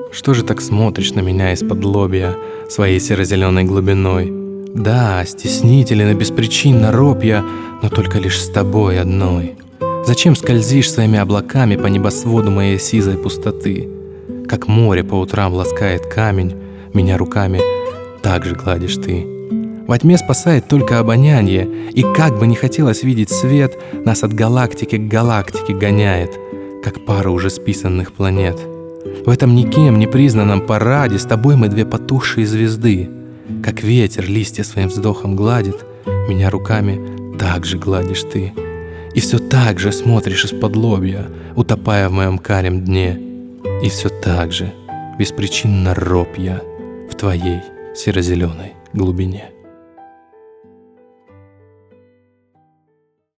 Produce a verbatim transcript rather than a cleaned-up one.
Что же так смотришь на меня из-под лобья своей серо-зеленой глубиной? Да, стеснителен и беспричинно роб я, но только лишь с тобой одной. Зачем скользишь своими облаками по небосводу моей сизой пустоты? Как море по утрам ласкает камень, меня руками так же гладишь ты. Во тьме спасает только обоняние, и как бы не хотелось видеть свет, нас от галактики к галактике гоняет, как пара уже списанных планет. В этом никем не признанном параде с тобой мы две потухшие звезды. Как ветер листья своим вздохом гладит, меня руками так же гладишь ты. И все так же смотришь из-под лобья, утопая в моем карем дне. И все так же беспричинно роб я в твоей серо-зеленой глубине.